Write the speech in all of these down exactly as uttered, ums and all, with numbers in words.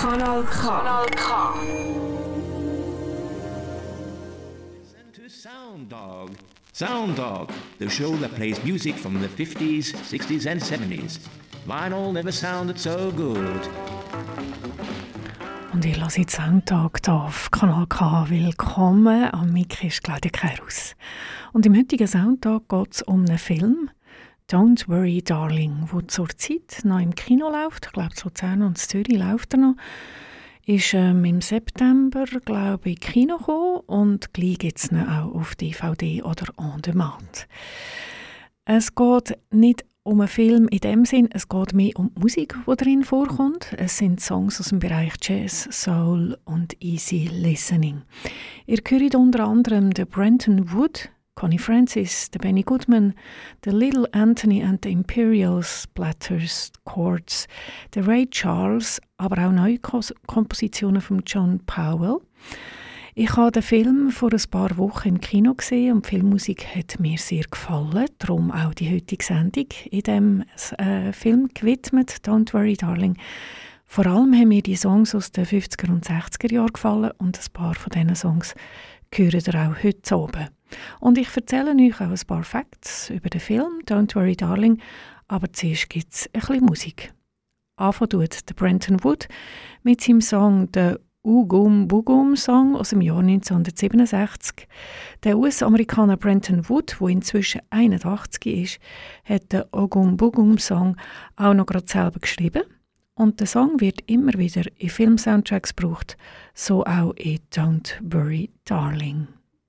Kanal K. Kanal K. Listen to Sound Dog. Sound Dog, the show that plays music from the fifties, sixties and seventies. Vinyl never sounded so good. Und ihr hört Soundtag hier auf Kanal K. Willkommen, am Mic ist Claudia Keirus. Und im heutigen Soundtag geht es um einen Film, «Don't Worry Darling», der zurzeit noch im Kino läuft. Ich glaube, in Luzern und in Zürich läuft er noch. Ist ähm, im September, glaube ich, in Kino gekommen und gleich gibt es ihn auch auf D V D oder On Demand. Es geht nicht um einen Film in dem Sinn, es geht mehr um die Musik, die darin vorkommt. Es sind Songs aus dem Bereich Jazz, Soul und Easy Listening. Ihr hört unter anderem den Brenton Wood, Connie Francis, den Benny Goodman, den Little Anthony and the Imperials, Splatters, Chords, den Ray Charles, aber auch neue Kompositionen von John Powell. Ich habe den Film vor ein paar Wochen im Kino gesehen und die Filmmusik hat mir sehr gefallen. Darum auch die heutige Sendung in diesem äh, Film gewidmet, «Don't Worry Darling». Vor allem haben mir die Songs aus den fünfziger und sechziger Jahren gefallen und ein paar von diesen Songs hören ihr auch heute oben. Und ich erzähle euch auch ein paar Facts über den Film «Don't Worry Darling», aber zuerst gibt es ein bisschen Musik. Anfangen tut der Brenton Wood mit seinem Song «The Oogum Boogum Song» aus dem Jahr neunzehnhundertsiebenundsechzig. Der U S-Amerikaner Brenton Wood, der inzwischen einundachtzig ist, hat den Oogum Boogum Song auch noch gerade selber geschrieben. Und der Song wird immer wieder in Filmsoundtracks gebraucht, so auch in «Don't Worry Darling».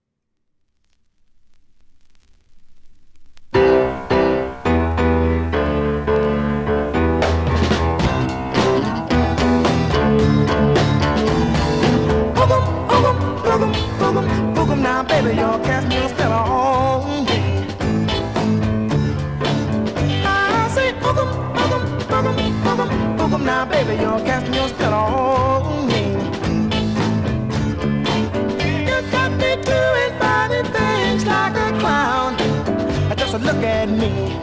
Now, baby, your cashmere's still on me. I say, boogum, boogum, boogum, boogum, boogum. Now, baby, your cashmere's still on me. You got me doing funny things like a clown. Just look at me.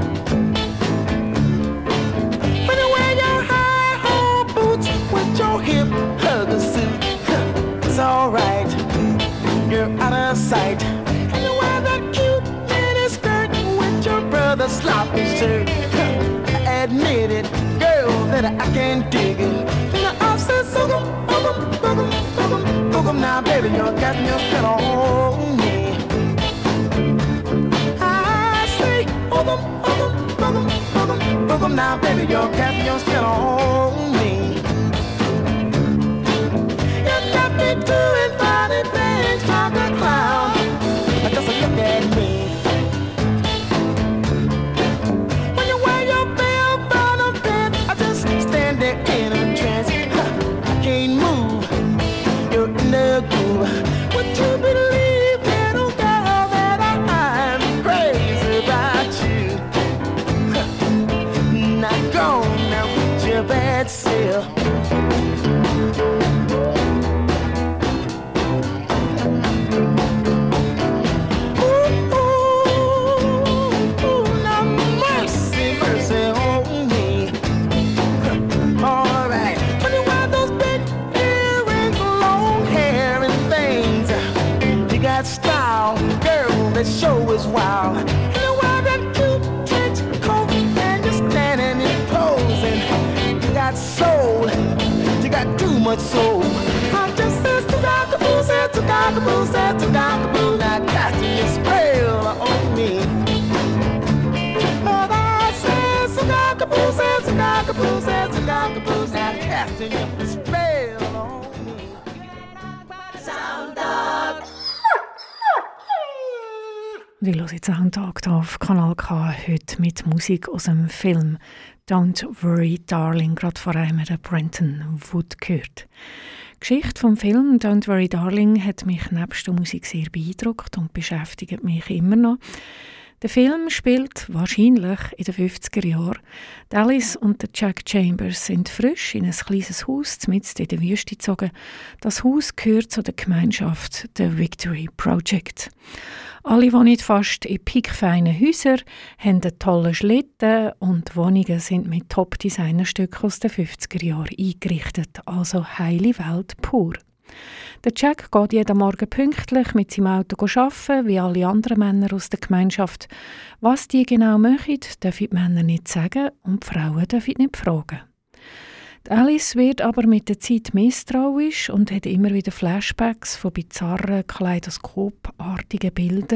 When you wear your high-hole boots with your hip hugger suit, it's alright. You're out of sight. And you wear that cute mini skirt with your brother's sloppy shirt. I admit it, girl, that I can't dig it. And I say, boogum, boogum, boogum, boogum, boogum. Now, baby, you're getting your spit on me. I say, boogum, boogum, boogum, boogum, boogum. Now, baby, you're getting your spit on me. You got me doing funny things like a clown. Just look at me. When you wear your bell bottom pants, I just stand there in a trance. I can't move. You're in the groove. Would you believe, little girl, that I'm crazy about you? Not gone now with your bad self. Show is wild. And you wear that cute trench coat and you're standing in pose. And you got soul, you got too much soul. I just said to cockaboo, said to cockaboo, said to cockaboo. Now casting your spell on me. But I said to cockaboo, said to cockaboo, said to cockaboo. Now casting your spell on me. Sound Dog. Und ich höre jetzt Soundtag hier auf Kanal K heute mit Musik aus dem Film «Don't Worry Darling», gerade vor allem der Brenton Wood gehört. Die Geschichte vom Film «Don't Worry Darling» hat mich nebst der Musik sehr beeindruckt und beschäftigt mich immer noch. Der Film spielt wahrscheinlich in den fünfziger Jahren. Alice und der Jack Chambers sind frisch in ein kleines Haus mitten in der Wüste gezogen. Das Haus gehört zu der Gemeinschaft der Victory Project. Alle wohnen fast in pickfeinen Häusern, haben einen tollen Schlitten und die Wohnungen sind mit Top-Designerstücken aus den fünfziger Jahren eingerichtet, also heile Welt pur. Der Jack geht jeden Morgen pünktlich mit seinem Auto arbeiten, wie alle anderen Männer aus der Gemeinschaft. Was die genau machen, dürfen die Männer nicht sagen und die Frauen dürfen nicht fragen. Die Alice wird aber mit der Zeit misstrauisch und hat immer wieder Flashbacks von bizarren, kaleidoskopartigen Bildern.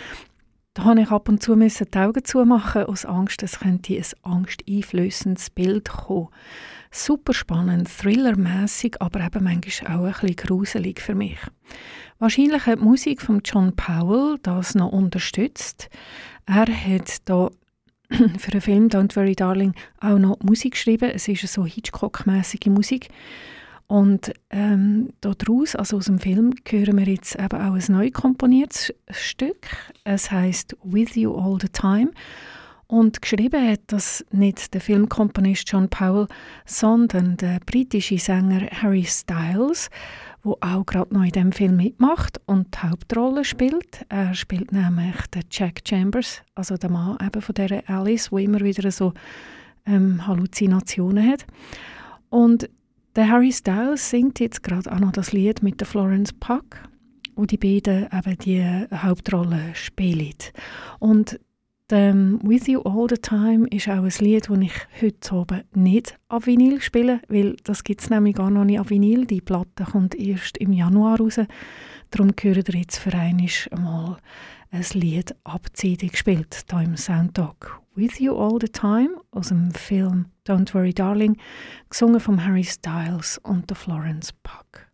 Da musste ich ab und zu die Augen zumachen, aus Angst, es könnte ein angsteinflößendes Bild kommen. Super spannend, thrillermässig, aber eben manchmal auch ein bisschen gruselig für mich. Wahrscheinlich hat die Musik von John Powell das noch unterstützt. Er hat da für den Film «Don't Worry Darling» auch noch Musik geschrieben. Es ist eine so Hitchcock-mässige Musik. Und ähm, daraus, also aus dem Film, hören wir jetzt eben auch ein neu komponiertes Stück. Es heisst «With You All the Time». Und geschrieben hat das nicht der Filmkomponist John Powell, sondern der britische Sänger Harry Styles, der auch gerade noch in diesem Film mitmacht und die Hauptrolle spielt. Er spielt nämlich den Jack Chambers, also den Mann eben von dieser Alice, der immer wieder so ähm, Halluzinationen hat. Und der Harry Styles singt jetzt gerade auch noch das Lied mit der Florence Puck, wo die beiden eben die Hauptrolle spielen. Und Um, «With You All the Time» ist auch ein Lied, das ich heute oben nicht auf Vinyl spiele, weil das gibt es nämlich gar noch nicht auf Vinyl. Die Platte kommt erst im Januar raus. Darum hören wir jetzt für einmal ein Lied abzeitig gespielt, hier im Soundtalk. «With You All the Time» aus dem Film «Don't Worry Darling», gesungen von Harry Styles und der Florence Puck.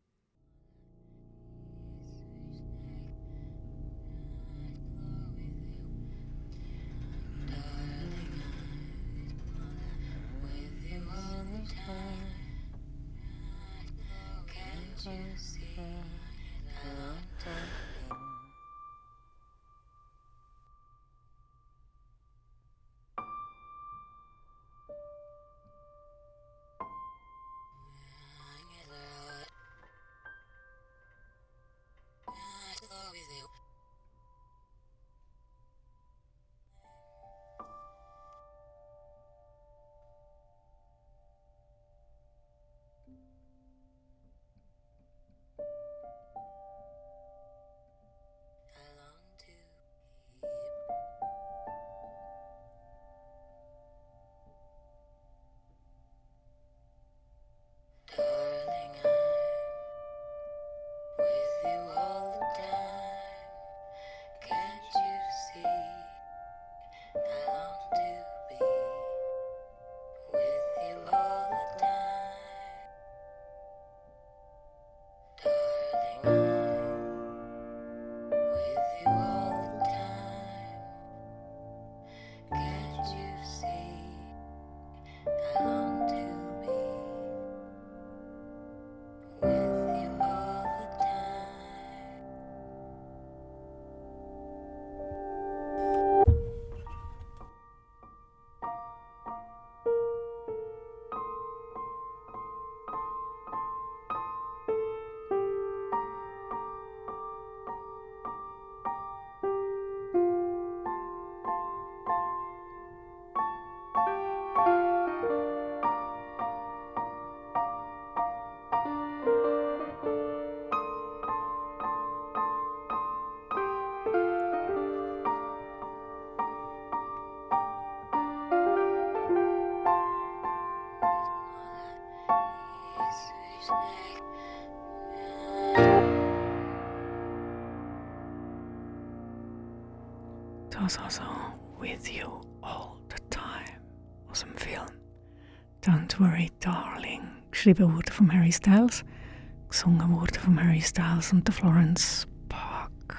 Das also «With You All the Time» aus dem Film «Don't Worry Darling», geschrieben wurde von Harry Styles, gesungen wurde von Harry Styles und der Florence Puck.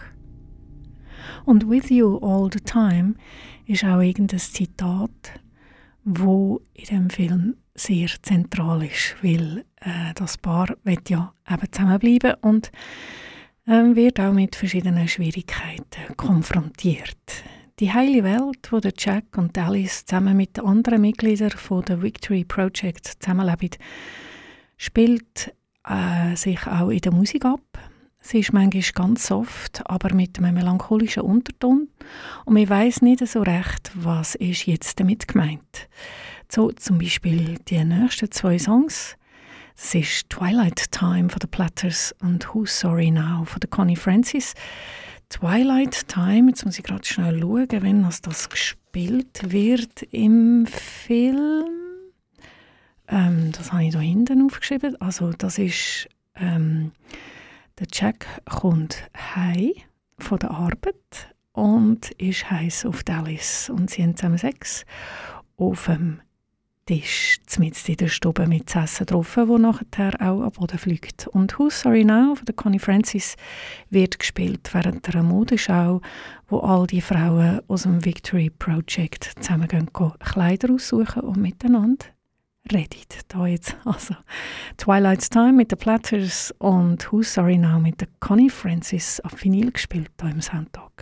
Und «With You All the Time» ist auch irgendein Zitat, wo in dem Film sehr zentral ist, weil äh, das Paar will ja eben zusammenbleiben und äh, wird auch mit verschiedenen Schwierigkeiten konfrontiert. Die heile Welt, wo der Jack und Alice zusammen mit den anderen Mitgliedern von der Victory Project zusammenleben, spielt äh, sich auch in der Musik ab. Sie ist manchmal ganz soft, aber mit einem melancholischen Unterton. Und man weiss nicht so recht, was ist jetzt damit gemeint. So zum Beispiel die nächsten zwei Songs. Das ist Twilight Time von den Platters und Who's Sorry Now von der Connie Francis. Twilight Time, jetzt muss ich gerade schnell schauen, wenn das gespielt wird im Film. Ähm, das habe ich da hinten aufgeschrieben. Also das ist... Ähm, Der Jack kommt heim von der Arbeit und ist heiß auf die Alice. Und sie haben zusammen Sex auf dem Tisch, mitten in der Stube mit das Essen drauf, das nachher auch am Boden fliegt. Und «Who's Sorry Now» von der Connie Francis wird gespielt während einer Modeschau, wo all die Frauen aus dem Victory Project zusammen gehen, Kleider aussuchen und miteinander redet. Da jetzt also Twilight's Time mit den Platters und Who's Sorry Now mit der Connie Francis auf Vinyl gespielt hier im Soundtalk.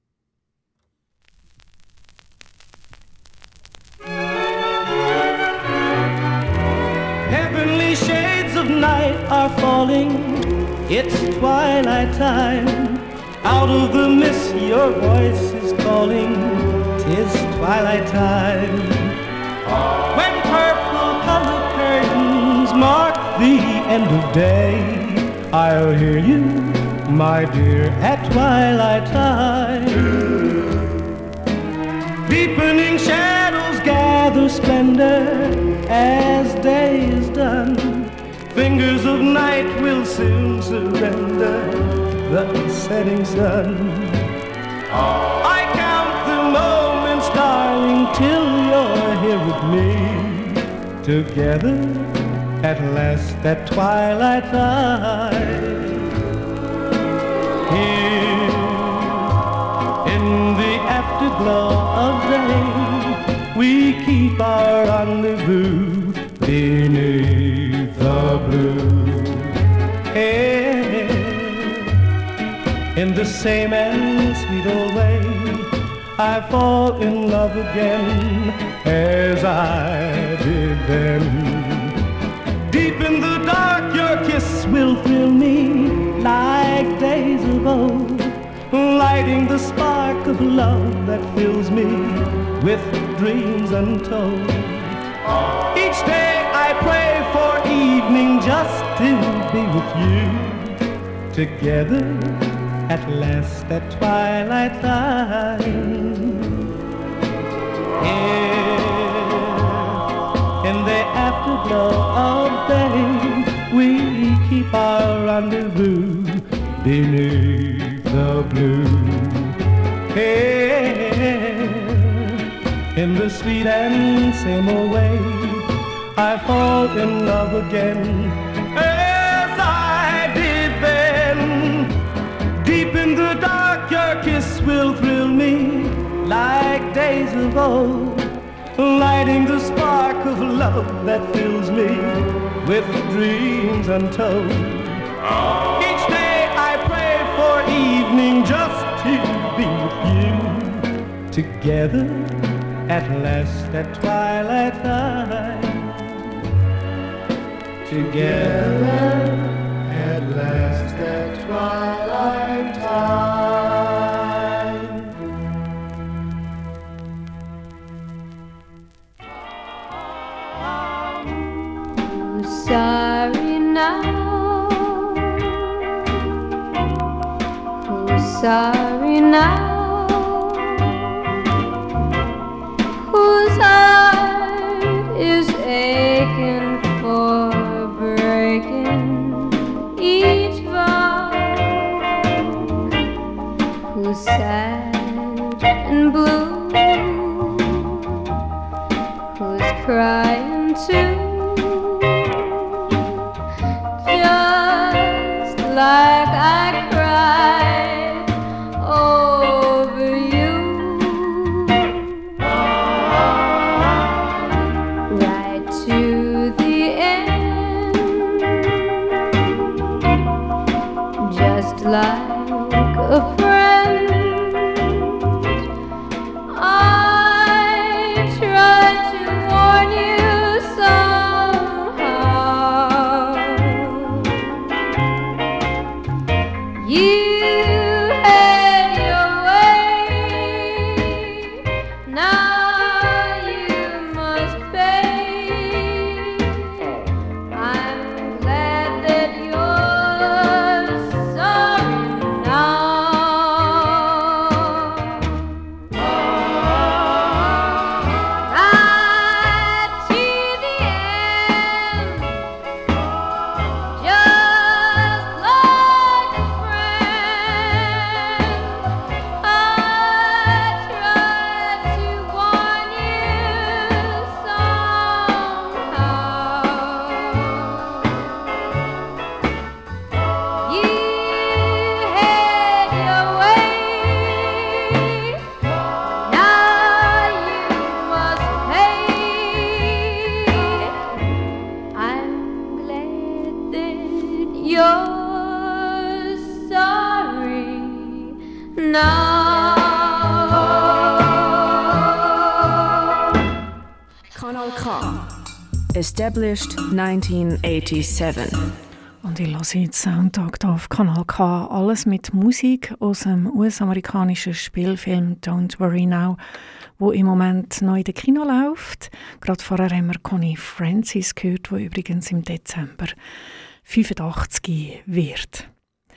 Heavenly shades of night are falling. It's twilight time. Out of the mist your voice is calling. 'Tis twilight time. When purple colored curtains mark the end of day, I'll hear you, my dear, at twilight time. Deepening shadows gather splendor as day is done. Fingers of night will soon surrender the setting sun. I count the moments, darling, till you're here with me. Together at last at twilight time. Here in the afterglow of day, we keep our rendezvous beneath the blue. Hey, in the same and sweet old way, I fall in love again as I did then. Deep in the dark your kiss will thrill me like days of old, lighting the spark of love that fills me with dreams untold. Each day I pray for evening just to be with you. Together at last at twilight time. Here in the afterglow of day, we keep our rendezvous beneath the blue. Here in the sweet and same old way, I fall in love again as I did then. Deep in the dark your kiss will thrill me like days of old, lighting the spark of love that fills me with dreams untold. Each day I pray for evening just to be with you. Together at last at twilight time. Together at last at twilight time. Who's sorry now? Who's sorry now? Whose heart is aching for breaking each vow? Who's sad and blue? Who's crying too? Just like I cried over you. Right to the end, just like a friend Established nineteen eighty-seven. Und ich höre jetzt Soundtag hier auf Kanal K. Alles mit Musik aus dem U S-amerikanischen Spielfilm Don't Worry Now, wo im Moment noch in den Kino läuft. Gerade vorher haben wir Connie Francis gehört, die übrigens im Dezember fünfundachtzig wird.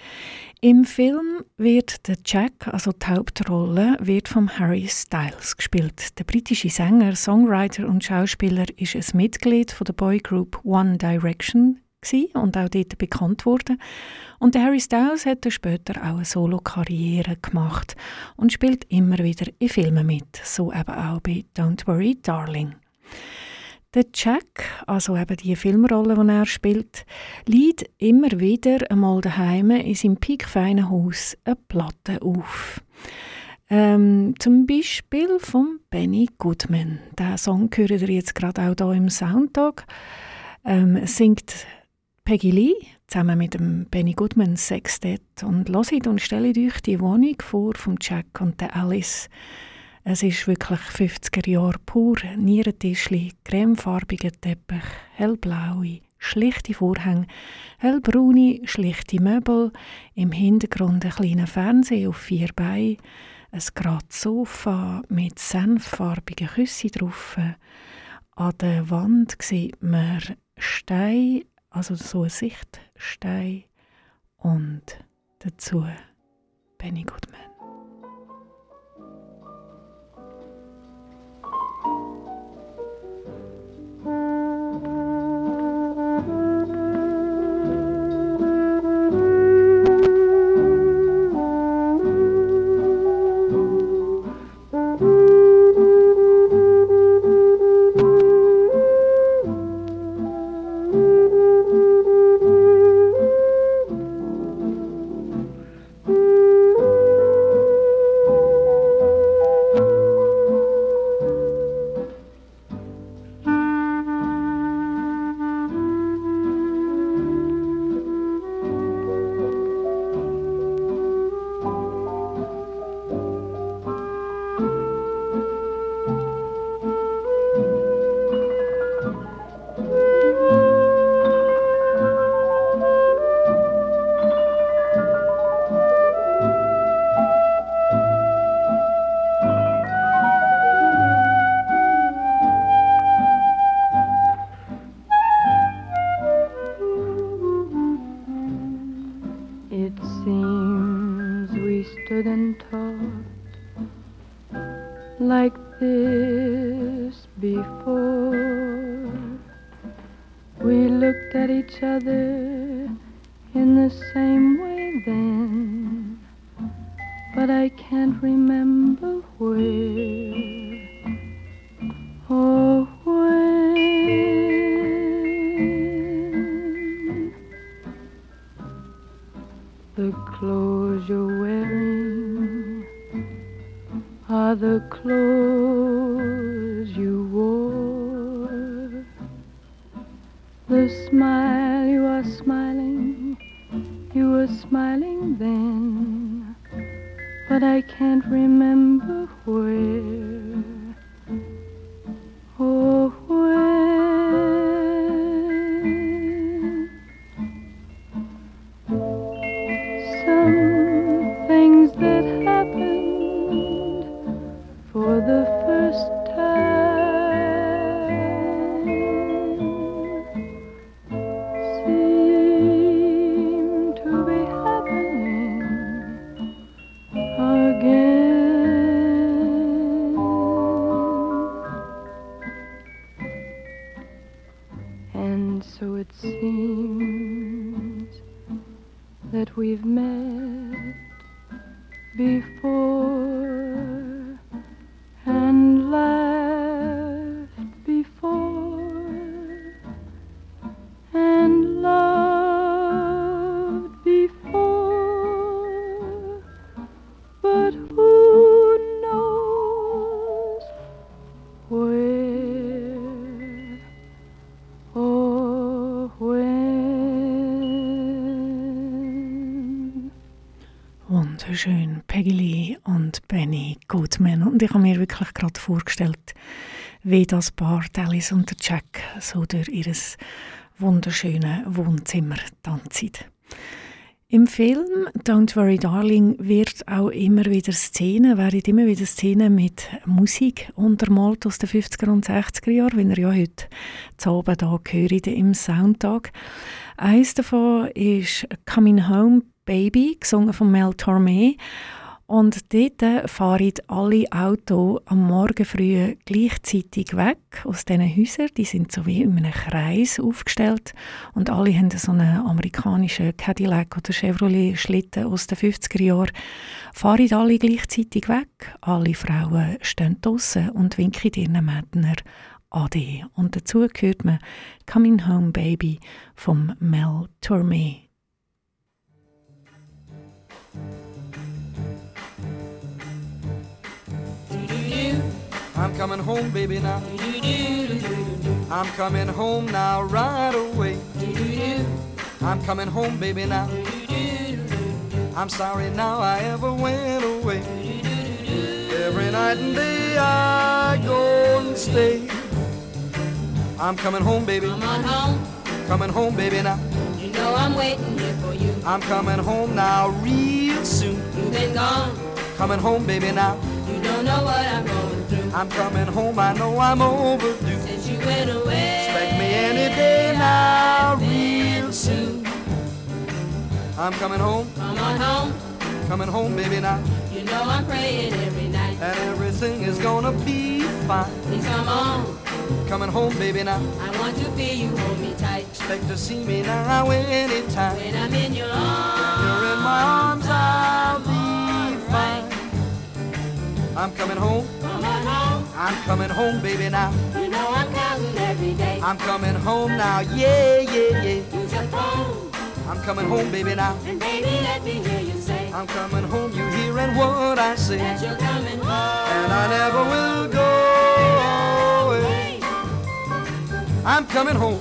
Im Film wird der Jack, also die Hauptrolle, wird von Harry Styles gespielt. Der britische Sänger, Songwriter und Schauspieler ist ein Mitglied von der Boygroup One Direction und auch dort bekannt wurde. Und der Harry Styles hat später auch eine Solo-Karriere gemacht und spielt immer wieder in Filmen mit, so eben auch bei Don't Worry, Darling. Der Jack, also eben die Filmrolle, die er spielt, leiht immer wieder einmal daheim in seinem piekfeinen Haus eine Platte auf. Ähm, zum Beispiel von Benny Goodman. Diesen Song hört ihr jetzt gerade auch hier im Soundtag. Ähm, singt Peggy Lee zusammen mit dem Benny Goodman Sextett. Und hört und stellt euch die Wohnung vor vom Jack und der Alice. Es ist wirklich fünfziger Jahre pur. Nierentischli, cremefarbiger Teppich, hellblaue, schlichte Vorhänge, hellbraune, schlichte Möbel, im Hintergrund ein kleiner Fernseher auf vier Beinen, ein gerades Sofa mit senffarbigen Küssen drauf. An der Wand sieht man Stein, also so ein Sichtstein und dazu Benny Goodman. Wunderschön, Peggy Lee und Benny Goodman. Und Und ich habe mir wirklich gerade vorgestellt, wie das Paar Alice und der Jack so durch ihr wunderschönes Wohnzimmer tanzen. Im Film «Don't Worry Darling» wird auch immer wieder Szenen, werden immer wieder Szenen mit Musik untermalt aus den fünfziger und sechziger Jahren, wie ihr ja heute zu Abend hier gehört im Soundtag. Eines davon ist «Coming Home Baby», gesungen von Mel Torme. Und dort fahren alle Autos am Morgen früh gleichzeitig weg aus diesen Häusern. Die sind so wie in einem Kreis aufgestellt. Und alle haben so einen amerikanischen Cadillac oder Chevrolet-Schlitten aus den fünfziger Jahren. Fahren alle gleichzeitig weg. Alle Frauen stehen draussen und winken ihren Männern Ade. Und dazu hört man «Coming Home Baby» von Mel Torme. I'm coming home, baby, now. I'm coming home now, right away. I'm coming home, baby, now. I'm sorry now I ever went away. Every night and day I go and stay. I'm coming home, baby. Come on home. Coming home, baby, now. You know I'm waiting here for you. I'm coming home now, real soon. You've been gone. Coming home, baby, now. You don't know what I'm going through. I'm coming home, I know I'm overdue. Since you went away. Expect me any day now, real soon. I'm coming home. Come on home. Coming home, baby, now. You know I'm praying every night. And everything is gonna be fine. Please come on. Coming home, baby, now. I want to feel you hold me tight. Expect to see me now anytime. When I'm in your arms. When you're in my arms, I'll be fine. I'm coming home. Come on home. I'm coming home, baby, now. You know I'm counting every day. I'm coming home now, yeah, yeah, yeah. Use your phone. I'm coming home, baby, now. And baby, let me hear you say. I'm coming home, you hearing what I say. That you're coming home. And I never will go away. I'm coming home.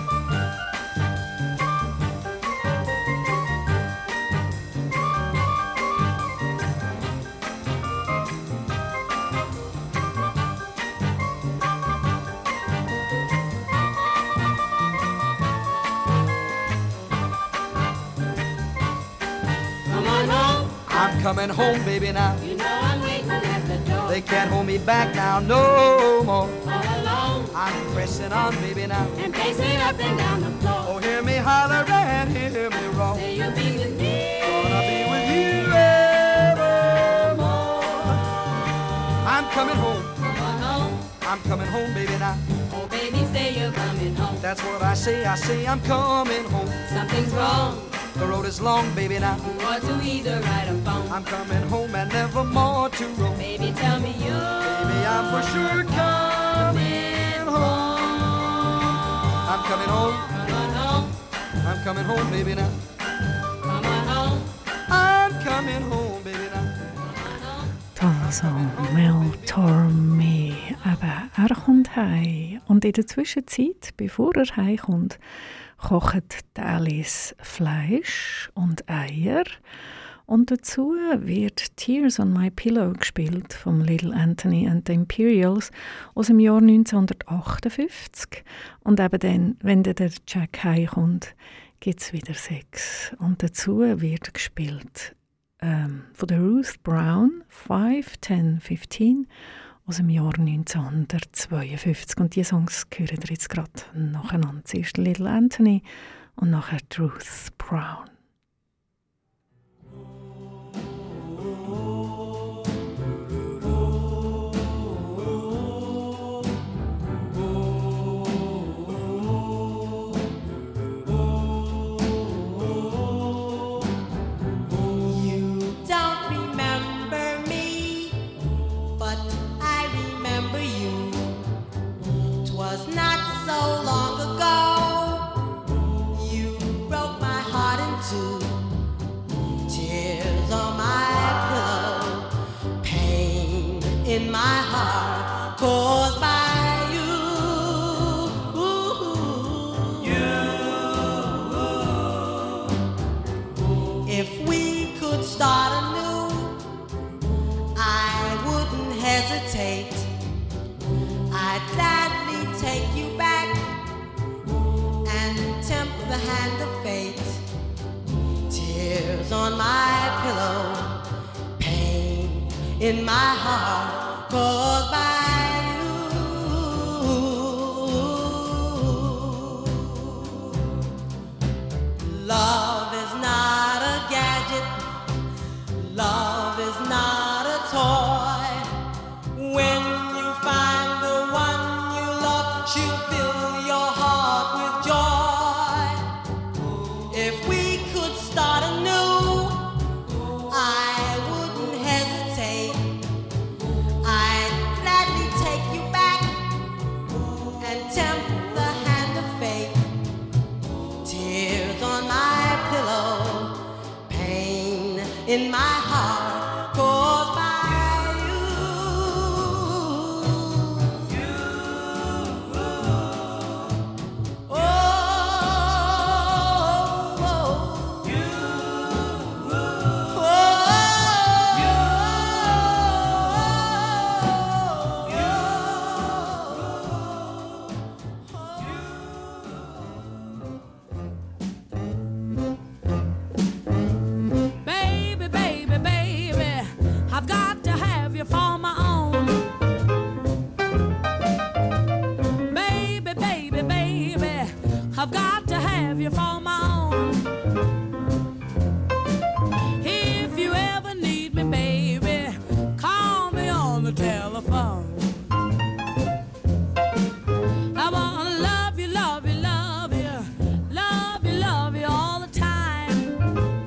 I'm coming home, baby, now. You know I'm waiting at the door. They can't hold me back now, no more. All alone. I'm pressing on, baby, now. And pacing up and down the floor. Oh, hear me holler and hear me roar. Say you'll be with me. Gonna be with you evermore. I'm coming home. Come on home. I'm coming home, baby, now. Oh, baby, say you're coming home. That's what I say, I say I'm coming home. Something's wrong. The road is long, baby, now. You ought to either ride or phone. I'm coming home and never more to roam. Baby, tell me you. Baby, I'm for sure coming home. I'm coming home. Come on home. I'm coming home, baby, now. Come on home. I'm coming home, baby, now. Also, Mel Torme, eben, er kommt heim. Und in der Zwischenzeit, bevor er heimkommt, kocht Alice Fleisch und Eier. Und dazu wird «Tears on My Pillow» gespielt vom Little Anthony and the Imperials aus dem Jahr neunzehnhundertachtundfünfzig. Und eben dann, wenn der Jack heimkommt, gibt es wieder Sex. Und dazu wird gespielt ähm, von der Ruth Brown «five, ten, fifteen» aus dem Jahr neunzehnhundertzweiundfünfzig. Und die Songs hören ihr jetzt gerade nacheinander. Zuerst Little Anthony und nachher Ruth Brown. In my heart, caused by you, you. If we could start anew, I wouldn't hesitate hesitate, I'd gladly take you back and tempt the hand of fate. Tears on my pillow, pain in my heart caused by you. Love is not a gadget, love is not a toy. When you find the one you love, she'll fill your heart with joy. If we could start anew, I wouldn't hesitate, I'd gladly take you back and tempt the hand of fate. Tears on my pillow, pain in my heart caused by you. You. Oh, oh, you. Oh, Baby, baby, baby, I've got to have you for my own. Baby, baby, baby, I've got to have you for my own. If you ever need me, baby, call me on the telephone. I wanna love you, love you, love you, love you, love you all the time.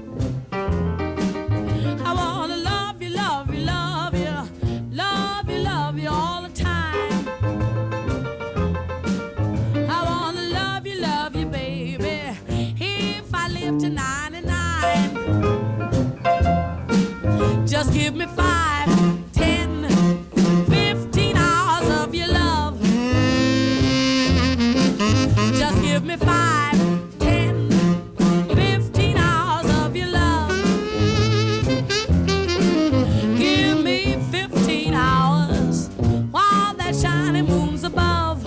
I wanna love you, love you, love you, love you, love you all the time. I wanna love you, love you, baby, if I live to ninety-nine. Just give me five, ten, fifteen hours of your love. Just give me five, ten, fifteen hours of your love. Give me fifteen hours while that shining moon's above.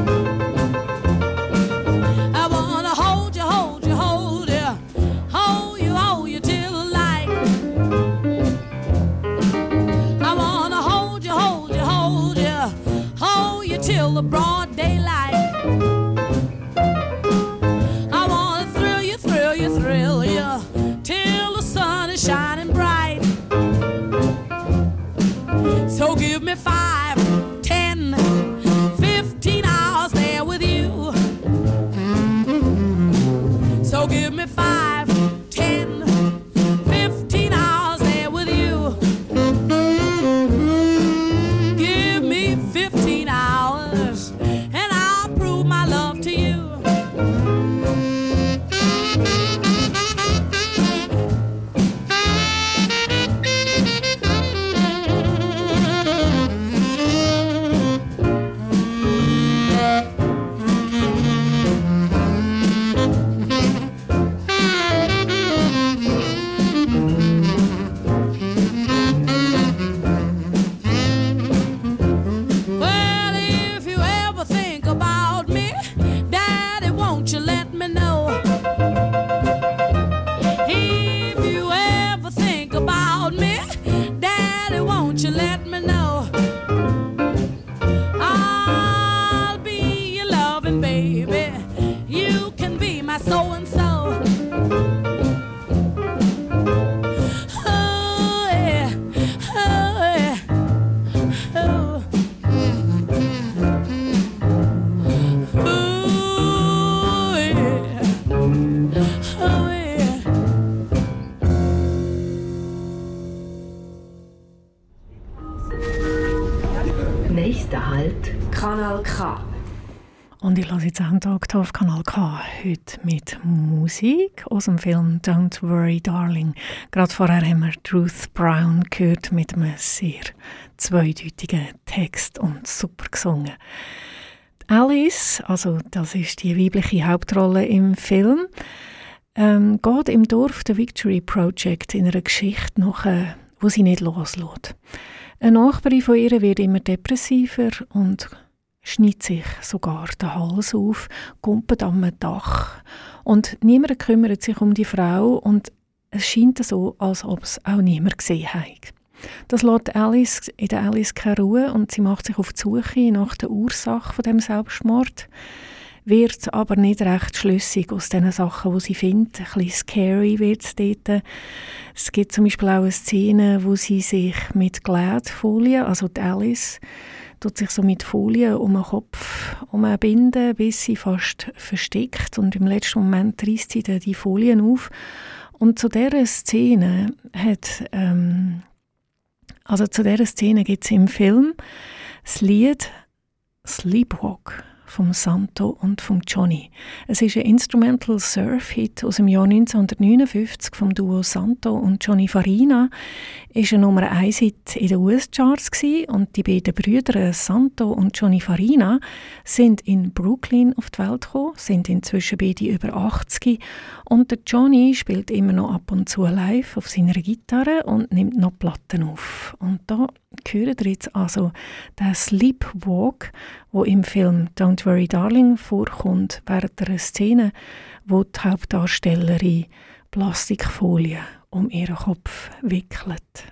I wanna hold you, hold you, hold you, hold you, hold you till the light. I wanna hold you, hold you, hold you, hold you till the broad daylight. I wanna thrill you, thrill you, thrill you till the sun is shining bright. So give me five, ten, fifteen hours there with you. So give me five, ten, fifteen hours there with you. Give me fifteen hours and I'll prove my love to you. Well, if you ever think about me, Daddy, won't you let me know? If you ever think about me, Daddy, won't you let me know? I'll be your loving baby. You can be my so-and-so. Oh, yeah. Oh, yeah. Oh. Ooh, yeah. Oh, yeah. Nächster Halt, Kanal K. Und ich lasse jetzt einen Tag hier auf Kanal K heute mit Musik aus dem Film Don't Worry Darling. Gerade vorher haben wir Ruth Brown gehört mit einem sehr zweideutigen Text und super gesungen. Alice, also das ist die weibliche Hauptrolle im Film, ähm, geht im Dorf der Victory Project in einer Geschichte nach, äh, wo sie nicht loslässt. Eine Nachbarin von ihr wird immer depressiver und schneidet sich sogar den Hals auf, kumpelt am Dach. Und niemand kümmert sich um die Frau und es scheint so, als ob es auch niemand gesehen hat. Das lässt Alice in der Alice keine Ruhe und sie macht sich auf die Suche nach der Ursache von dem Selbstmord. Wird aber nicht recht schlüssig aus den Sachen, die sie findet. Ein bisschen scary wird es dort. Es gibt zum Beispiel auch eine Szene, wo sie sich mit Glätfolie, also die Alice, tut sich so mit Folie um den Kopf umbinden, bis sie fast verstickt. Und im letzten Moment reißt sie dann die Folien auf. Und zu dieser Szene hat, ähm, also zu dieser Szene gibt es im Film das Lied Sleepwalk vom Santo und vom Johnny. Es ist ein Instrumental Surf-Hit aus dem Jahr neunzehnhundertneunundfünfzig vom Duo Santo und Johnny Farina. Es war ein Nummer eins Hit in den U S-Charts und die beiden Brüder Santo und Johnny Farina sind in Brooklyn auf die Welt gekommen, sind inzwischen beide über achtzig und der Johnny spielt immer noch ab und zu live auf seiner Gitarre und nimmt noch Platten auf. Und da hören wir jetzt also den Sleepwalk, wo im Film Don't Worry Darling vorkommt, während einer Szene, wo die Hauptdarstellerin Plastikfolie um ihren Kopf wickelt.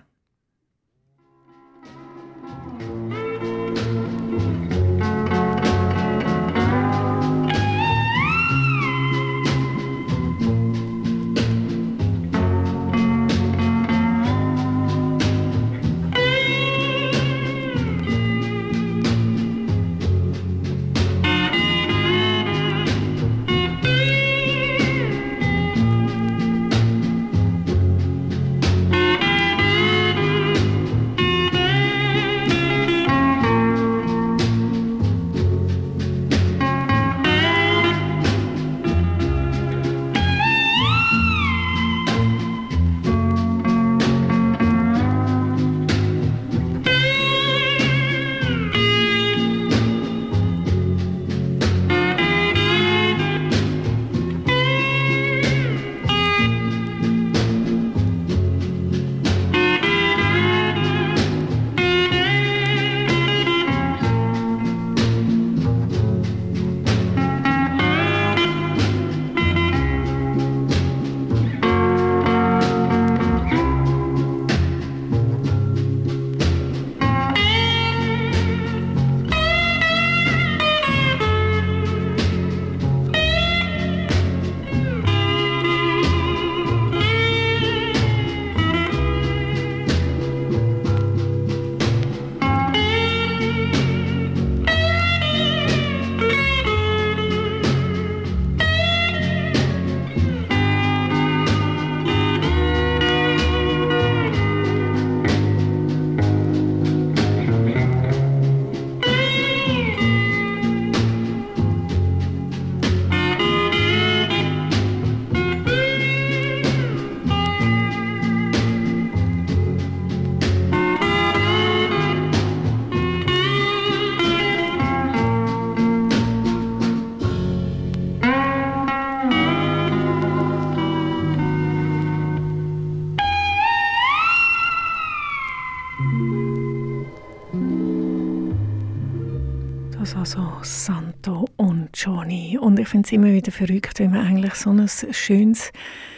Also Santo und Johnny. Und ich finde es immer wieder verrückt, wenn man eigentlich so ein schönes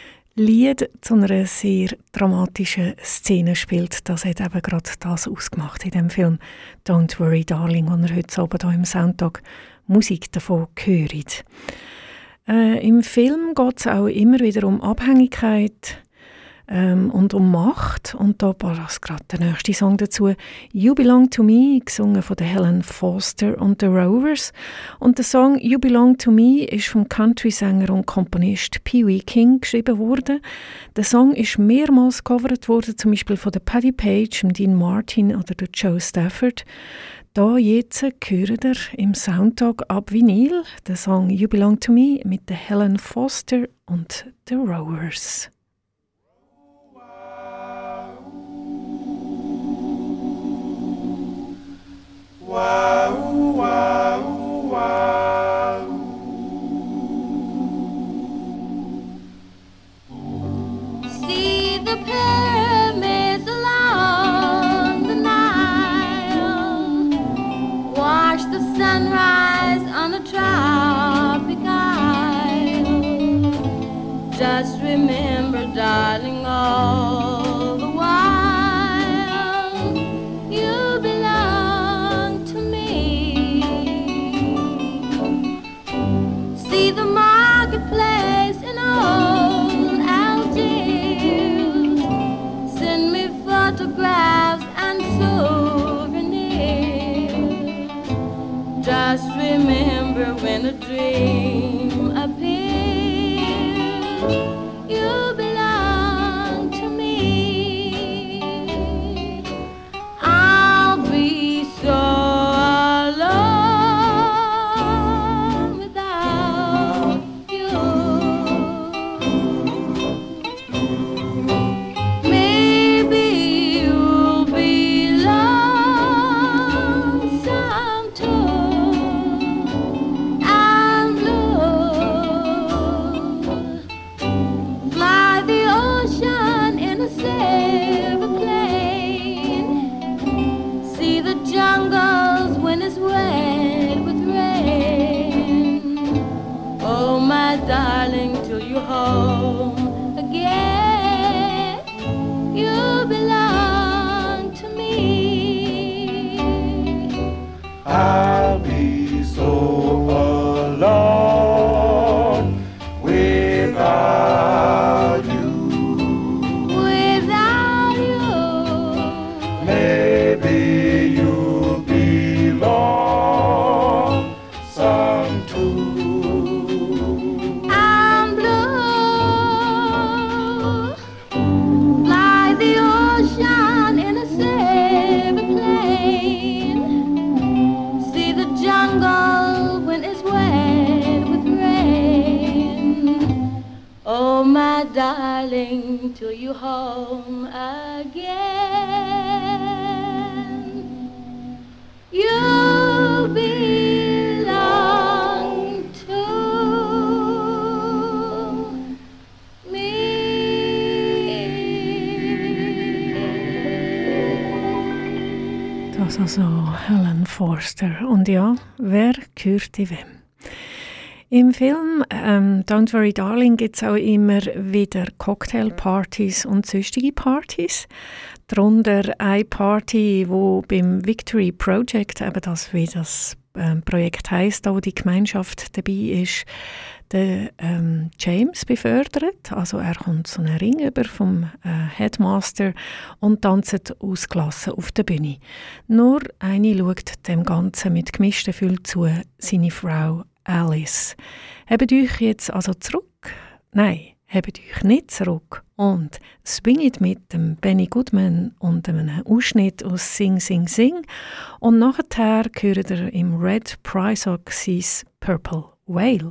Lied zu einer sehr dramatischen Szene spielt. Das hat eben gerade das ausgemacht in dem Film «Don't Worry Darling», wo ihr heute Abend hier im Soundtag Musik davon hört. Äh, Im Film geht es auch immer wieder um Abhängigkeit ähm, und um Macht. Und da passt gerade der nächste Song dazu. «You Belong to Me», gesungen von der Helen Foster und den Rovers. Und der Song «You Belong to Me» ist vom Country-Sänger und Komponist Pee Wee King geschrieben worden. Der Song ist mehrmals gecovert worden, zum Beispiel von der Patti Page, Dean Martin oder der Joe Stafford. Da jetzt hören wir im Soundtag ab Vinyl den Song «You Belong to Me» mit der Helen Foster und den Rovers. Wow, wow, wow. See the pyramids along the Nile. sunrise on a tropic isle. Just remember, darling, all the while you belong to me. See the marketplace in old Algiers. Send me photographs and souvenirs. Just remember when a dream appears, you belong to me. I'll be so alone without you. Maybe you'll be lonesome too, and blue. Fly the ocean in a silver plane. See the jungles when it's wet with rain. Oh, my darling, till you're home again, you belong to me. I'll be so alone without you. Without you, Maybe you'll be lonesome too. I'm blue. Fly the ocean in a silver plane. See the jungle when it's wet with rain. Oh, my darling, till you home again, you belong to me. Das also Helen Forster. Und ja, wer gehörte wem? Im Film ähm, Don't Worry Darling gibt es auch immer wieder Cocktailpartys und sonstige Partys. Darunter eine Party, wo beim Victory Project, eben das, wie das ähm, Projekt heisst, wo die Gemeinschaft dabei ist, der ähm, James befördert. Also er kommt so einen Ring über vom äh, Headmaster und tanzt ausgelassen auf der Bühne. Nur eine schaut dem Ganzen mit gemischten Gefühl zu, seine Frau Alice. Hebt euch jetzt also zurück? Nein, hebt euch nicht zurück und swinget mit dem Benny Goodman und einem Ausschnitt aus Sing Sing Sing und nachher hört ihr im Red Prysock sein Purple Whale.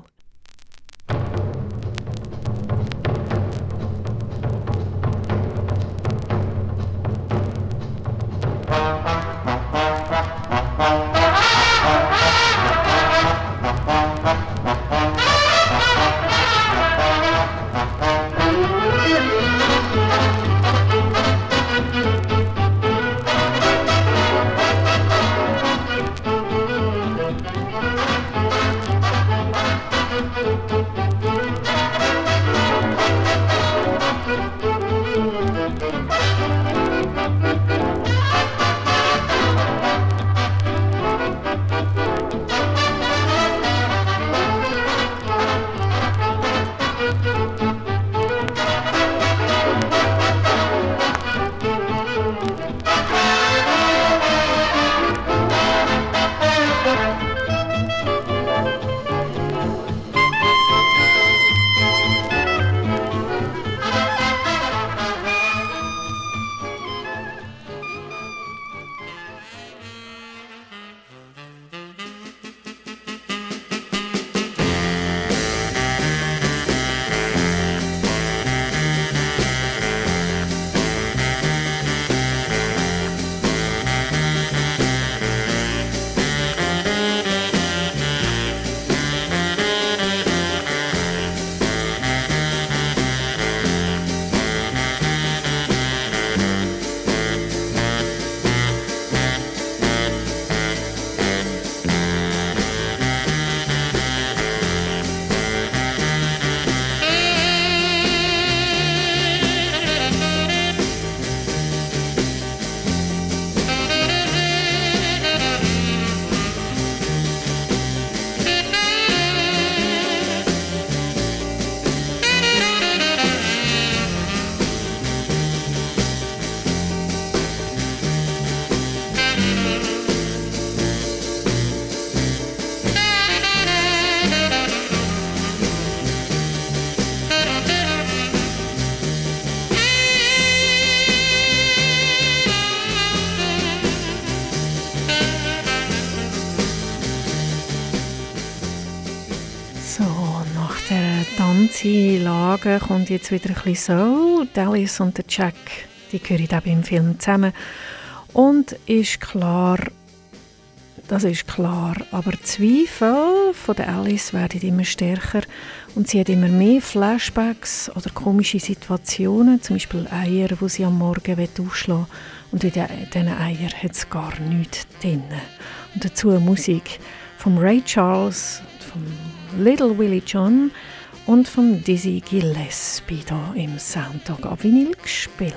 ganze Lage kommt jetzt wieder ein bisschen so. Alice und der Jack, die gehören auch beim Film zusammen. Und ist klar, das ist klar, aber die Zweifel von der Alice werden immer stärker und sie hat immer mehr Flashbacks oder komische Situationen, zum Beispiel Eier, die sie am Morgen aufschlagen will. Und in diesen Eiern hat es gar nichts drin. Und dazu Musik von Ray Charles, von Little Willie John und von Dizzy Gillespie hier im Soundtag auf Vinyl gespielt.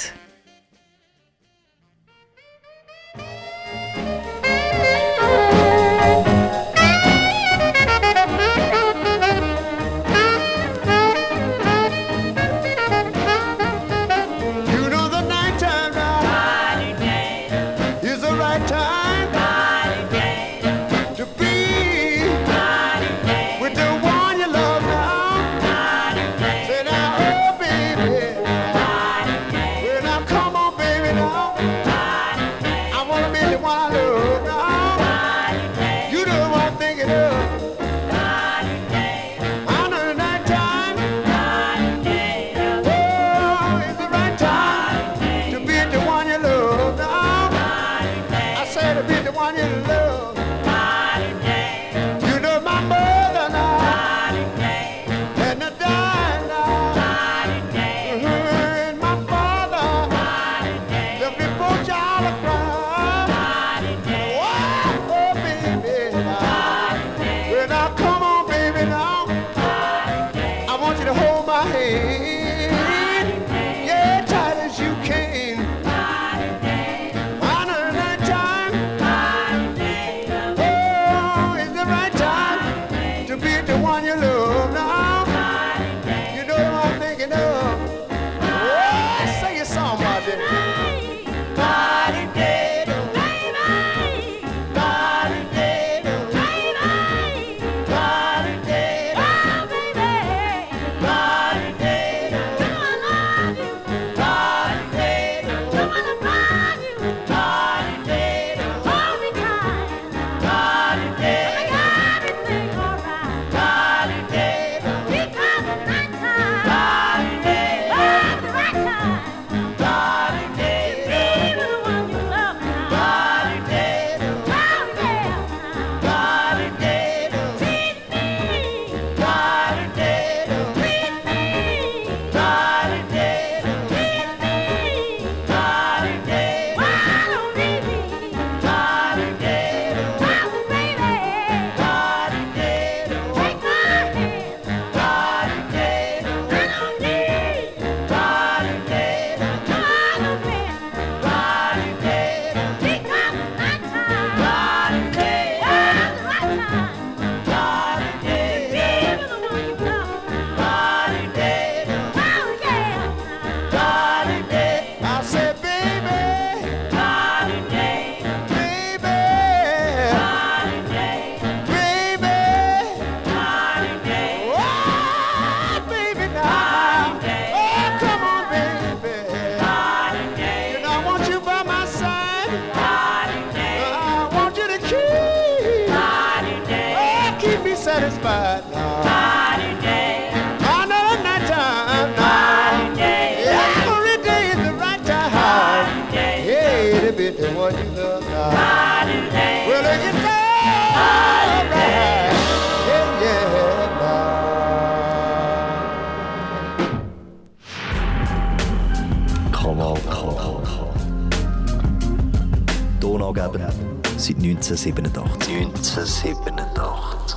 Seit neunzehnhundertsiebenundachtzig. neunzehnhundertsiebenundachtzig.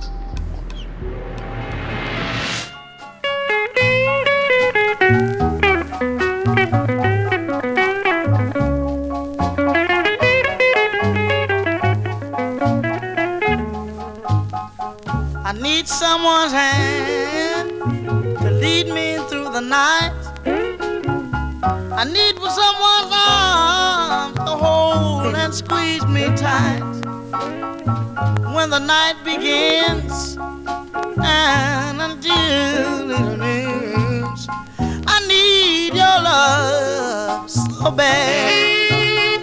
I need someone's hand to lead me through the night. I need for someone's arms to hold and squeeze me tight when the night begins and until it ends. I need your love so bad.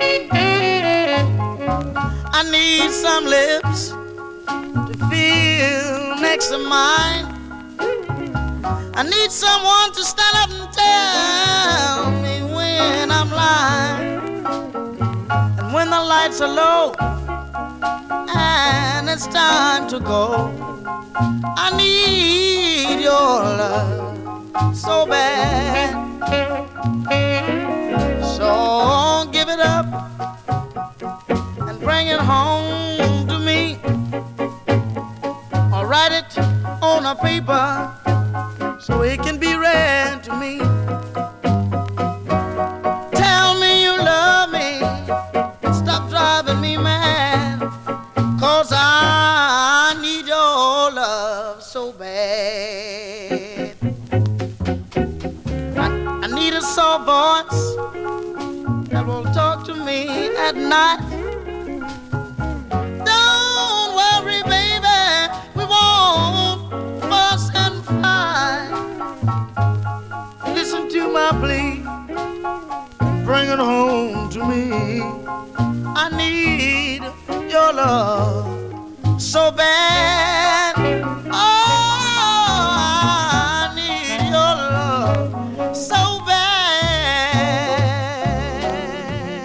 I need some lips to feel next to mine. I need someone to stand up and tell me when I'm lying, and when the lights are low and it's time to go. I need your love so bad, so give it up and bring it home to me, or write it on a paper so it can be read to me. Tell me you love me, stop driving me mad, 'cause I need your love so bad. I, I need a soft voice that will talk to me at night. Don't worry, baby, we won't fuss and fight. Listen to my plea, bring it home to me. I need your love so bad. Oh, I need your love so bad.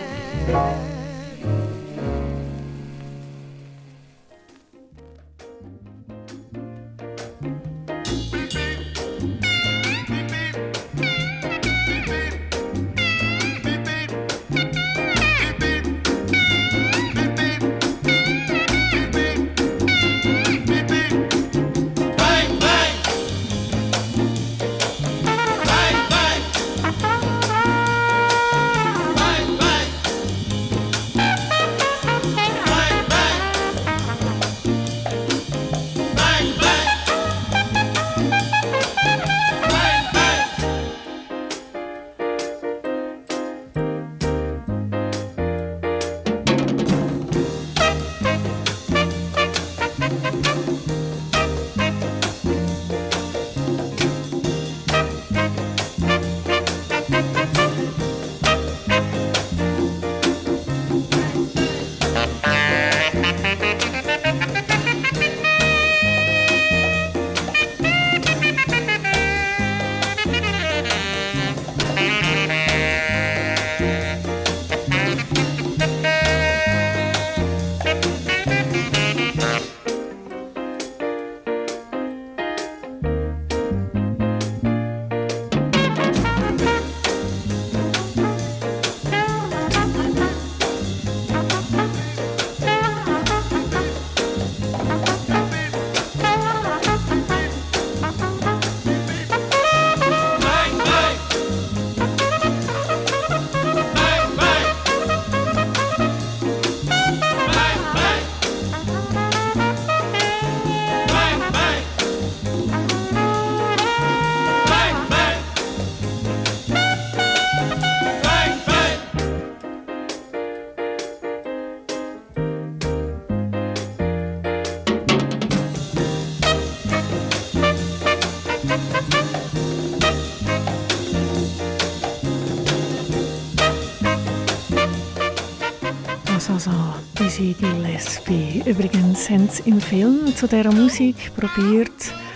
Also Dizzy Gillespie. Übrigens haben sie im Film zu dieser Musik probiert,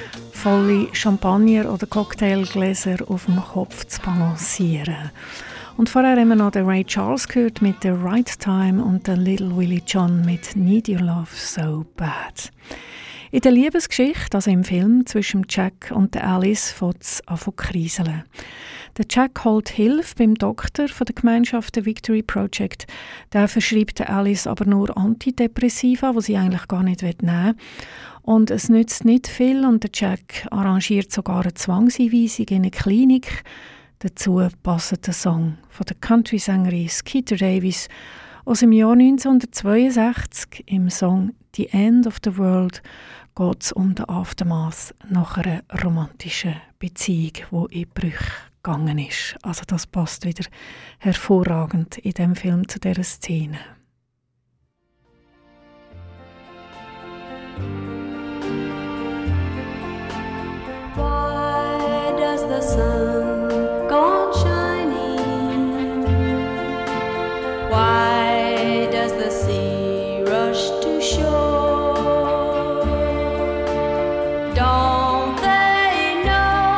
volle Champagner- oder Cocktailgläser auf dem Kopf zu balancieren. Und vorher haben wir noch den Ray Charles gehört mit «The Right Time» und den Little Willie John mit «Need Your Love So Bad». In der Liebesgeschichte, also im Film, zwischen Jack und der Alice fängt es an zu kriseln. Der Jack holt Hilfe beim Doktor von der Gemeinschaft der Victory Project. Der verschreibt der Alice aber nur Antidepressiva, die sie eigentlich gar nicht nehmen will. Und es nützt nicht viel und der Jack arrangiert sogar eine Zwangseinweisung in eine Klinik. Dazu passt der Song von der Country-Sängerin Skeeter Davis aus dem Jahr neunzehnhundertzweiundsechzig. Im Song «The End of the World» geht es um den Aftermath nach einer romantischen Beziehung, die in Brüche gegangen ist. Also das passt wieder hervorragend in dem Film zu dieser Szene. Why does the sun go on shining? Why does the sea rush to shore? Don't they know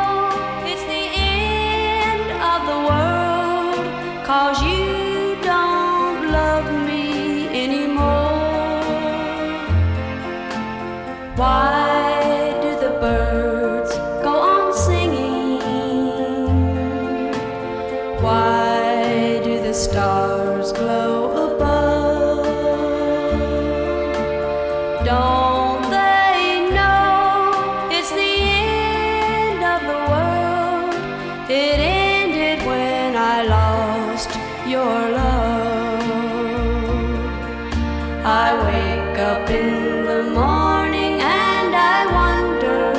I wake up in the morning and I wonder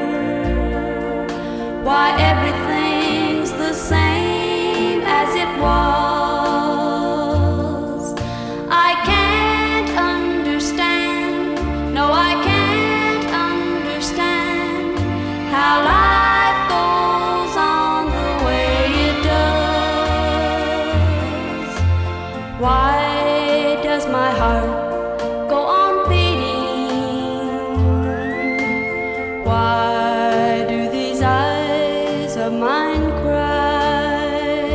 why everything's the same as it was. I can't understand, no I can't understand how life goes on the way it does. Why does my heart go on beating? Why do these eyes of mine cry?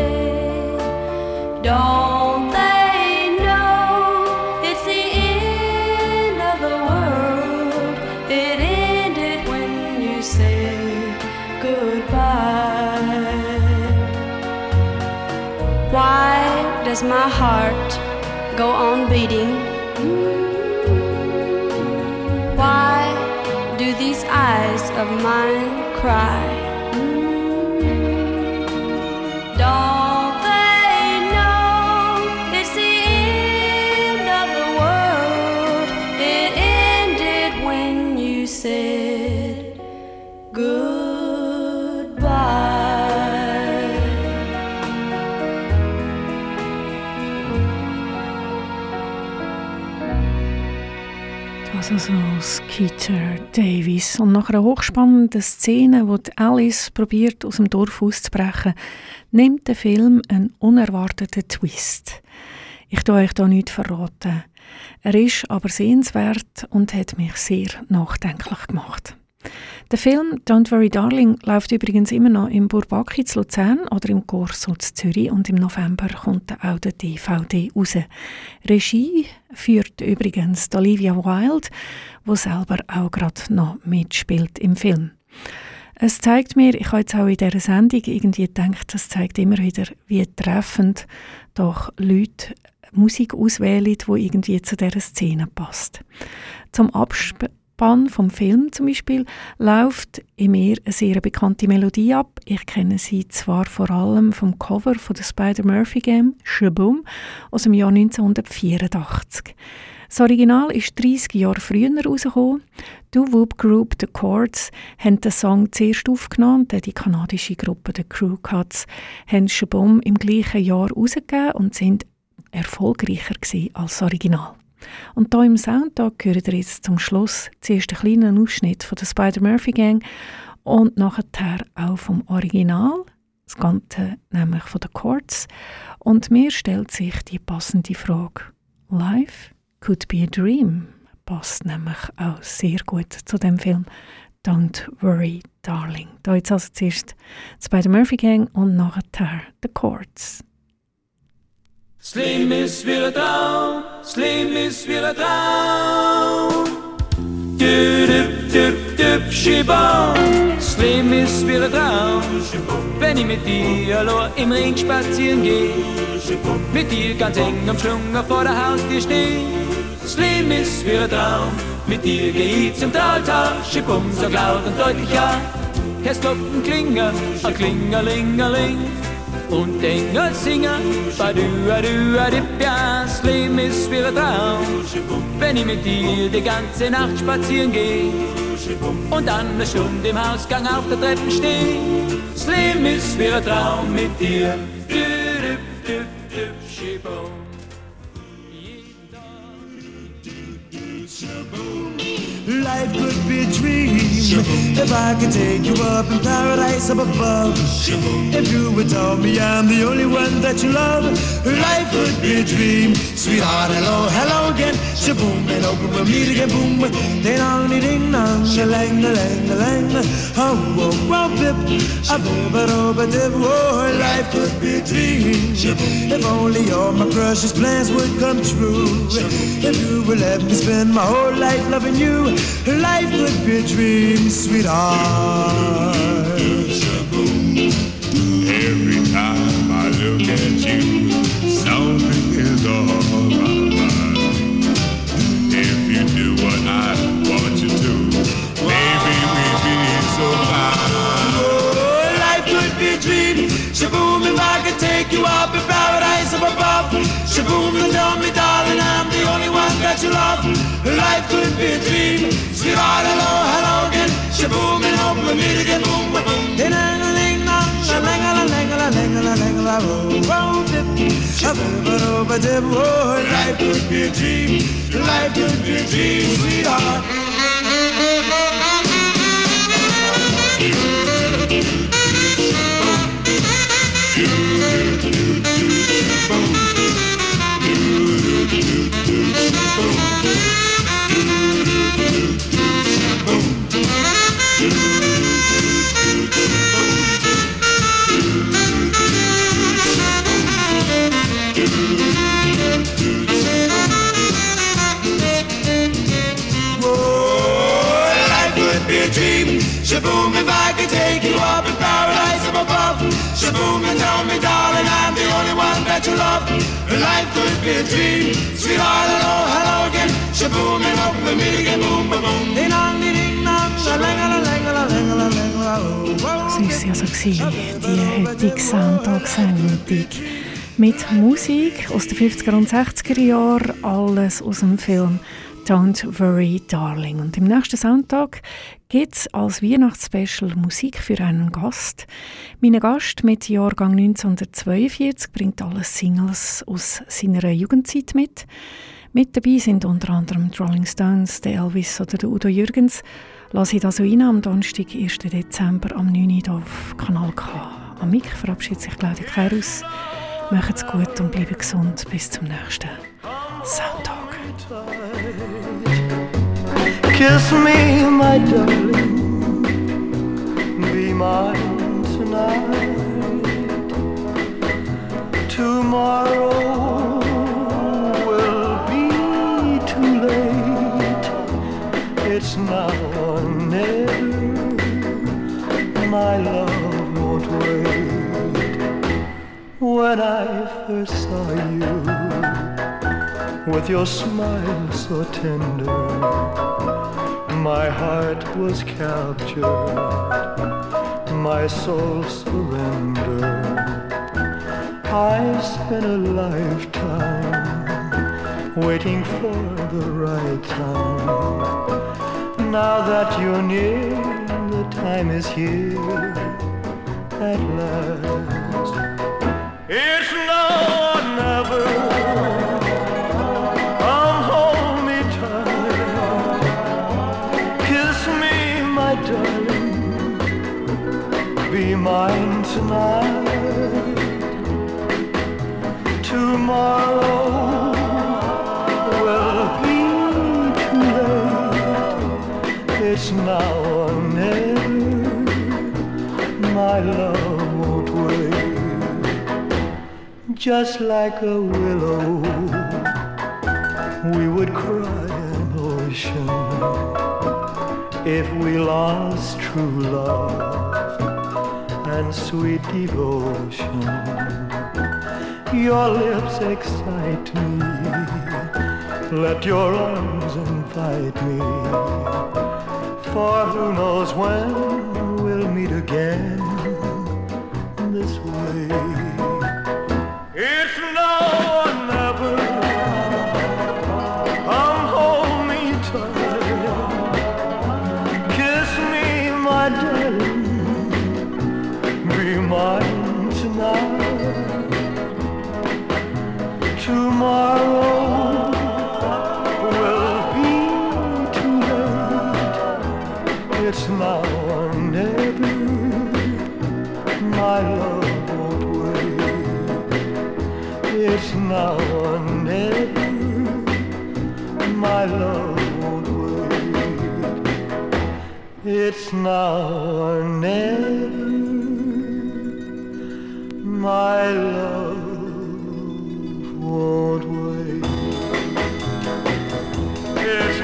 Don't they know it's the end of the world? It ended when you said goodbye. Why does my heart go on beating? Why do these eyes of mine cry? Don't they know it's the end of the world? It ended when you said goodbye. Also Skeeter Davis. Und nach einer hochspannenden Szene, wo die Alice probiert, aus dem Dorf auszubrechen, nimmt der Film einen unerwarteten Twist. Ich tue euch da nichts verraten. Er ist aber sehenswert und hat mich sehr nachdenklich gemacht. Der Film «Don't Worry Darling» läuft übrigens immer noch im Bourbaki zu Luzern oder im Corso zu Zürich und im November kommt auch der D V D raus. Regie führt übrigens Olivia Wilde, die selber auch gerade noch mitspielt im Film. Es zeigt mir, ich habe jetzt auch in dieser Sendung irgendwie gedacht, das zeigt immer wieder, wie treffend doch Leute Musik auswählen, die irgendwie zu dieser Szene passt. Zum Absp- vom Film zum Beispiel läuft in mir eine sehr bekannte Melodie ab. Ich kenne sie zwar vor allem vom Cover von der Spider-Murphy-Game «Shaboom» aus dem Jahr neunzehnhundertvierundachtzig. Das Original ist dreißig Jahre früher herausgekommen. Die Whoop Group «The Chords» haben den Song zuerst aufgenommen, denn die kanadische Gruppe «The Crew Cuts» haben «Shaboom» im gleichen Jahr herausgegeben und sind erfolgreicher gewesen als das Original. Und hier im Soundtag hören ihr jetzt zum Schluss zuerst einen kleinen Ausschnitt von der Spider-Murphy-Gang und nachher auch vom Original, das Ganze nämlich von den Chords. Und mir stellt sich die passende Frage. Life could be a dream passt nämlich auch sehr gut zu dem Film Don't Worry Darling. Da jetzt also zuerst die Spider-Murphy-Gang und nachher The Chords. Slim ist wie ein Traum, Slim ist wie ein Traum. Düdüp, düp, düp, Schibon. Slim ist wie ein Traum, wenn ich mit dir allein im Ring spazieren geh. Mit dir ganz eng umschlungen vor der Haustür steh. Slim ist wie ein Traum, mit dir geh ich zum Taltal. Schibum, sag laut und deutlich ja. Erst Glocken klingen, a klingelingeling. Und Engel singen, ba-du-a-du-a-dip, ja, das Leben ist wie ein Traum. Wenn ich mit dir die ganze Nacht spazieren geh und dann eine Stunde im Hausgang auf der Treppe steh. Das Leben ist wie ein Traum mit dir. Life could be a dream if I could take you up in paradise up above. If you would tell me I'm the only one that you love. Life could be a dream, sweetheart. Hello, hello again. Shaboom, and open we'll meet again. Boom, ding dong, ding dong, lang, lang, lang. Oh, oh, oh, bip, a bip, a bip, a dip. Oh, life could be a dream if only all my precious plans would come true. If you would let me spend my whole life loving you. Life could be a dream, sweetheart. Every time I look at you, something is on my mind. If you do what I want you to, maybe we'd be so fine. Oh, life could be a dream. Shaboom, if I could take you up in paradise up above. Shaboom, and tell me, darling, I'm the only one that that you love. Life could be a dream. Sweetheart, hello, hello again. Shaboom and home with me to get boom, boom, boom. Ding a ling dong, a ling a ling a ling a ling a roll, roll dip. Shaboom a dip. Oh, life could be a dream. Life could be a dream, sweetheart. Shaboom, if I could take you up in paradise up above. Shaboom, and tell me, darling, I'm the only one that you love. Life could be a dream. Sweetheart, hello, hello again. Shaboom, and up with me again, boom, boom, boom. Ding dong, ding dong, la So war sie also gewesen, die heutige Soundtag-Sendung. Mit Musik aus den fünfziger und sechziger Jahren, alles aus dem Film Don't Worry Darling. Und im nächsten Soundtag gibt es als Weihnachtsspecial Musik für einen Gast. Mein Gast mit Jahrgang neunzehnhundertzweiundvierzig bringt alle Singles aus seiner Jugendzeit mit. Mit dabei sind unter anderem die Rolling Stones, der Elvis oder der Udo Jürgens. Lass ich das so rein am Donnerstag, ersten Dezember am neun Uhr auf Kanal K. Am Mic verabschiedet sich Claudia Keirus. Macht's gut und bleibt gesund. Bis zum nächsten Soundtag. Kiss me, my darling, be mine tonight. Tomorrow will be too late. It's now or never. My love won't wait. When I first saw you, with your smile so tender, my heart was captured, my soul surrendered. I spent a lifetime waiting for the right time. Now that you're near, the time is here at last. It's now or never. Be mine tonight. Tomorrow will be too late. It's now or never. My love won't wait. Just like a willow, we would cry an ocean if we lost true love and sweet devotion. Your lips excite me, let your arms invite me, for who knows when we'll meet again this way. It's now or never. Come hold me tight, kiss me, my darling. Be mine tonight. Tomorrow will be too late. It's now or never. My love won't wait. It's now or never. My love won't wait. It's now or never. My love won't wait. It's